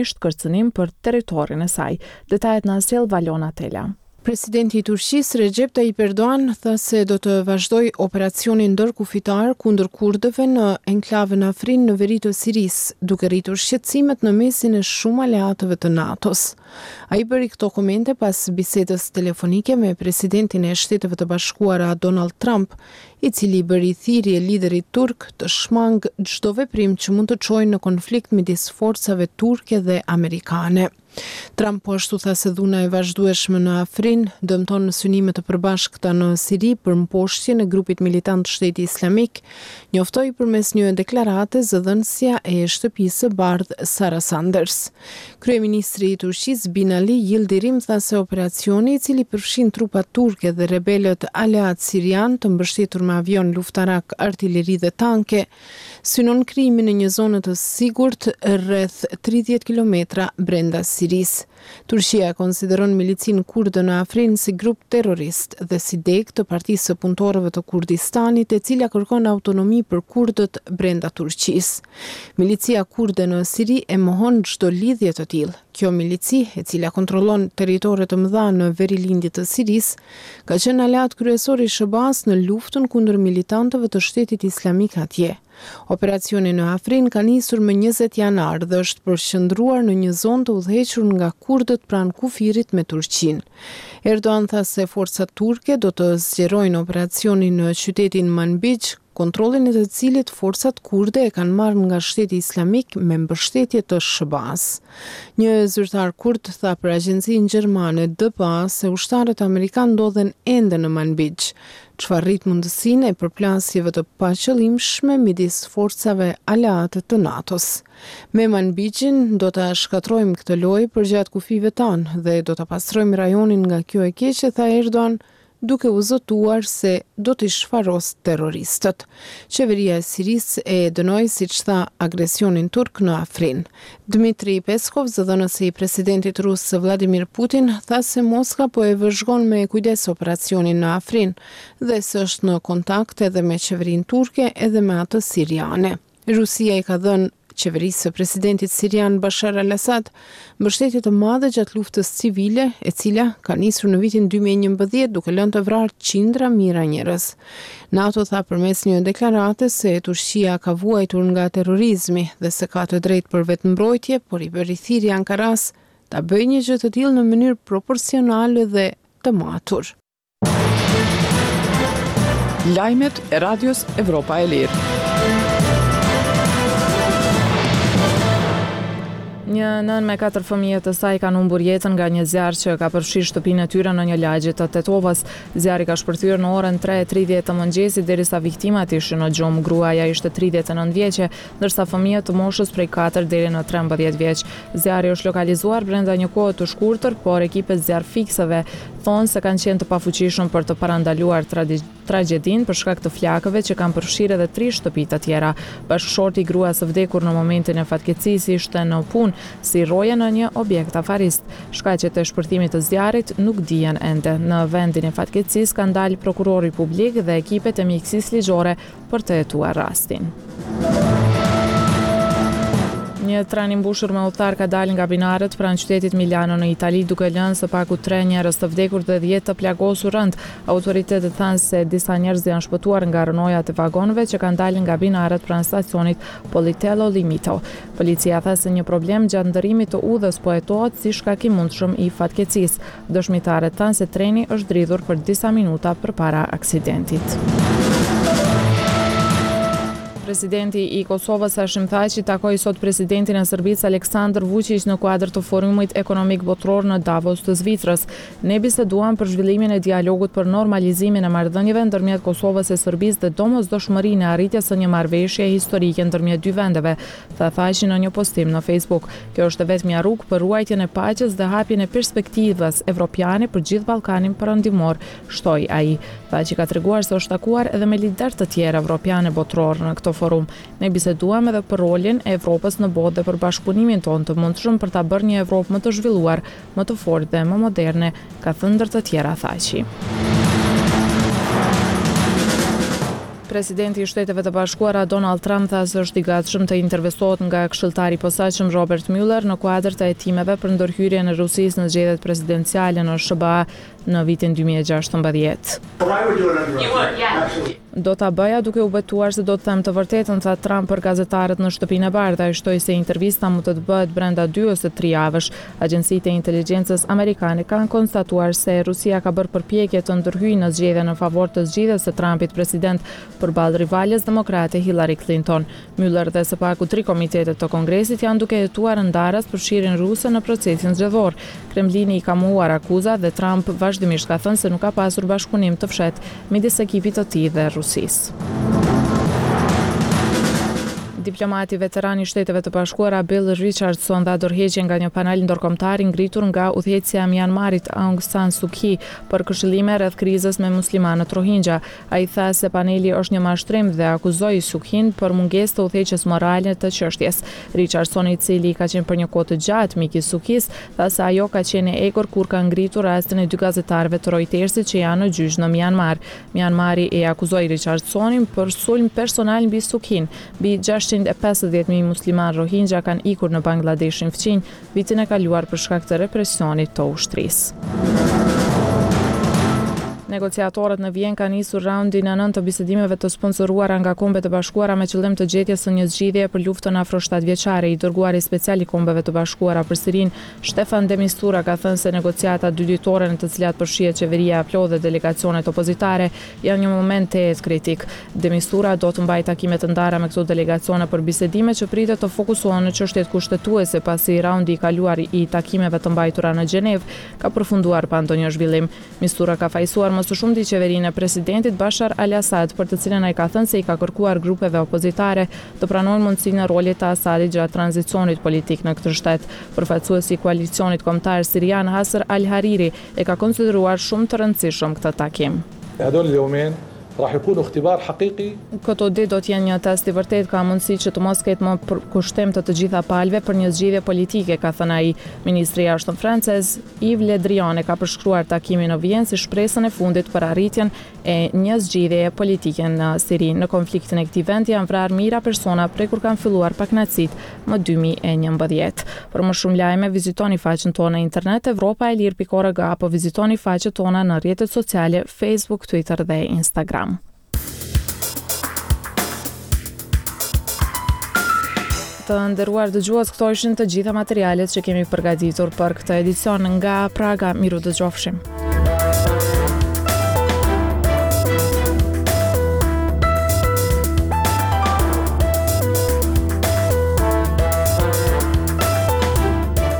kërcënim për territorin e saj. Detajet na sjell Valona Tela. Presidenti i Turqisë Recep Tayyip Erdogan tha se do të vazhdoj operacionin ndërkufitar kundër kurdëve në enklavën Afrin në veri të Sirisë, duke rritur shqetësimet në mesin e shumë aleatëve të NATO-s. Ai bëri këto komente pas bisedës telefonike me presidentin e Shteteve të Bashkuara Donald Trump, i cili bëri thirrje liderit turk të shmangë çdo veprim që mund të çojë në konflikt midis forcave turke dhe amerikane. Trump po ashtu tha se dhuna e vazhdueshme në Afrin dëmton në synimet të përbashkëta në Siri për mposhtjen e grupit militant Shteti Islamik, njoftoi përmes një deklarate zëdhënësja e shtëpisë së bardhë Sara Sanders. Kryeministri i Turqisë Binali Yildirim tha se operacioni, i cili përfshin trupat turke dhe rebelët aleat sirian të mbështetur me avion luftarak, artilleri dhe tanke, synon krijimin e një zone të sigurt rreth 30 kilometra brenda Sirisë. Turqia konsideron milicin kurde në Afrin si grup terrorist dhe si deg të Partisë së Punëtorëve të Kurdistanit, e cila kërkon autonomi për kurdët brenda Turqisë. Milicia kurde në Siri e mohon çdo lidhje të tillë. Kjo milici, e cila kontrollon territore të mëdha në verilindje të Sirisë, ka qenë aleat kryesor i SHBA-s në luftën kundër militantëve të Shtetit Islamik atje. Operacioni në Afrin ka nisur më 20 janar dhe është përqendruar në një zonë të udhëhequr nga kurdët pranë kufirit me Turqinë. Erdogan tha se forcat turke do të zgjerojnë operacionin në qytetin Manbij, kontrollin e të cilit forcat kurde e kanë marrë nga Shteti Islamik me mbështetje të SHBA-s. Një zyrtar kurd tha për agjencinë gjermane DPA se ushtarët amerikanë ndodhen ende në Manbij, çfarë rrit mundësinë e përplasjeve të paqëllimshme midis forcave aleate të NATO-s. Me Manbijin do ta shkatrojmë këtë lojë përgjatë kufive tanë dhe do ta pastrojmë rajonin nga kjo e keqe, tha Erdogan, duke u zotuar se do t'i shfaros terroristët. Qeveria e Sirisë e dënoi, siç tha, agresionin turk në Afrin. Dmitri Peskov, zëdhënësi i presidentit rus Vladimir Putin, tha se Moska po e vëzhgon me kujdes operacionin në Afrin dhe se është në kontakt edhe me qeverinë turke edhe me atë siriane. Rusia i ka dhënë qeverisë së presidentit sirian Bashar al-Assad mbështetje të madhe gjatë luftës civile, e cila ka nisur në vitin 2011 duke lënë të vrarë qindra mijëra njerëz. NATO tha përmes një deklarate se Turqia ka vuajtur nga terrorizmi dhe se ka të drejtë për vetëmbrojtje, por i bëri thirrje Ankaras ta bëjë një gjë të tillë në mënyrë proporcionale dhe të matur. Lajmet e Radios Evropa e Lirë. Një nën me 4 fëmijë të saj kanë humbur jetën nga një zjarr që ka përfshirë shtëpinë e tyre në një lagje të Tetovës. Zjarri ka shpërthyer në orën 3:30 të mëngjesit derisa viktimat ishin në gjumë. Gruaja ishte 39 vjeçe, ndërsa fëmijët të moshës prej 4 deri në 13 vjeç. Zjarri është lokalizuar brenda një kohe të shkurtër, por ekipet zjarrfiksëve thonë se kanë qenë të pafuqishëm për të parandaluar tragjedin për shkak të flakëve që kanë përfshirë edhe 3 shtëpi të tjera. Bashkëshorti i gruas së vdekur në momentin e fatkeqësisë ishte në punë si roje në një objekt afarist. Shkaqet e shpërthimit të zjarrit nuk dihen ende. Në vendin e fatkeqësisë ka dalë prokurori publik dhe ekipet e mjekësisë ligjore për të hetuar rastin. Një tren i mbushur me udhëtar ka dalë nga binarët pranë qytetit Milano në Itali, duke lënë së paku 3 njerëz të vdekur dhe 10 të plagosur rënd. Autoritetet thanë se disa njerëz janë shpëtuar nga rënojat e vagonëve që kanë dalë nga binarët pranë stacionit Politello Limito. Policia tha se një problem gjatë ndërrimit të udhës po hetohet si shkak i mundshëm i fatkeqësisë. Dëshmitarët thanë se treni është dridhur për disa minuta përpara aksidentit. Presidenti i Kosovës Hashim Thaçi takoi sot presidentin e Serbisë Aleksandar Vučić në kuadër të forumit ekonomik botror në Davos të Zvicrës. Ne biseduam për zhvillimin e dialogut për normalizimin e marrëdhënieve ndërmjet Kosovës e Serbisë dhe domosdoshmërinë e arritjes së një marrëveshje historike ndërmjet dy vendeve, tha Thaçi në një postim në Facebook. Kjo është vetmja rrugë për ruajtjen e paqes dhe hapjen e perspektivës evropiane për gjithë Ballkanin perëndimor, shtoi ai. Thaçi ka treguar se është takuar edhe me lider të tjerë evropianë botror në këtë forum. Ne biseduam edhe për rolin e Evropës në botë dhe për bashkëpunimin tonë të mundshëm për ta bërë një Evropë më të zhvilluar, më të fortë dhe më moderne, ka thënë ndër të tjera Thaçi. Presidenti i Shteteve të Bashkuara Donald Trump tha se është i gatshëm të intervistohet nga këshilltari i posaçëm Robert Mueller në kuadër të hetimeve për ndërhyrjen e Rusisë në zgjedhjet presidenciale në SBA në vitin 2016. Do ta bëja duke u betuar se do të them të vërtetën, tha Trump për gazetarët në Shtëpinë e Bardhë. Ai shtoi se intervista mund të bëhet brenda 2 ose 3 javësh. Agjencitë e inteligjencës amerikane kanë konstatuar se Rusia ka bërë përpjekje të ndërhyjë në zgjedhjen në favor të zgjidhjes së Trumpit president përballë rivales demokrate Hillary Clinton. Mueller dhe së paku 3 komitetet të Kongresit janë duke hetuar ndarës për shirjen ruse në procesin zgjedhor. Kremlini i ka mohuar akuzat dhe Trump vazhdimisht ka thënë se nuk ka pasur bashkëpunim të fshehtë midis ekipit të tij dhe Rusisë. Diplomati veteran i Shteteve të Bashkuara Bill Richardson dha dorëheqje nga një panel ndërkombëtar i ngritur nga udhëheqësja e Myanmarit Aung San Suu Kyi për këshillime rreth krizës me muslimanët Rohingya. Ai tha se paneli është një mashtrim dhe akuzoi Suu Kyin për mungesë të udhëheqjes morale të çështjes. Richardson, i cili ka qenë për një kohë të gjatë mik i Suu Kyis, tha se ajo ka qenë e egur kur ka ngritur rastin e 2 gazetarëve të Reutersit që janë në gjyq në Myanmar. Myanmari e akuzoi Richardsonin për sulm personal mbi Suu Kyin. Mbi 650.000 musliman Rohingya kanë ikur në Bangladeshin fqinj vitin e kaluar për shkak të represionit të ushtrisë. Negociatorët në Vjenë kanë nisur raundin e 9 të bisedimeve të sponsoruara nga Kombet e Bashkuara me qëllim të gjetjes së një zgjidhjeje për luftën afro 7 vjeçare. I dërguari special i Kombeve të Bashkuara për Sirinë, Stefan de Mistura, ka thënë se negociatat 2 ditore në të cilat përfshihet qeveria e plot dhe delegacionet opozitare janë një moment tejet kritik. De Mistura do të mbajë takime të ndara me këto delegacione për bisedime që pritet të fokusohen në çështjet kushtetuese, pasi raundi i kaluar i takimeve të mbajtura në Gjenevë ka përfunduar pa ndonjë zhvillim. Mistura ka fajsuar së shumti qeverinë e presidentit Bashar al-Assad, për të cilën ai ka thënë se i ka kërkuar grupeve opozitare të pranojnë mundësinë e rolit të Assadit gjatë tranzicionit politik në këtë shtet. Përfaqësuesi i koalicionit kombëtar sirian Hasser al-Hariri e ka konsideruar shumë të rëndësishëm këtë takim. Këto ditë do të jenë një test i vërtet, ka mundësi që të mos ketë më kushtim të gjitha palëve për një zgjidhje politike, ka thënë ai. Ministri i Jashtëm francez Yves Le Drian ka përshkruar takimin në Vjenë si shpresën e fundit për arritjen e një zgjidhjeje politike në Siri. Në konfliktin e këtij vendi janë vrarë mijëra persona prej kur kanë filluar paknaqësitë më 2011. Për më shumë lajme vizitoni faqen tonë në internet evropaelir.org apo vizitoni faqet tona në rrjetet sociale Facebook, Twitter dhe Instagram. Të nderuar dëgjues, këto ishin të gjitha materialet që kemi përgatitur për këtë edicion nga Praga. Miru dëgjofshim.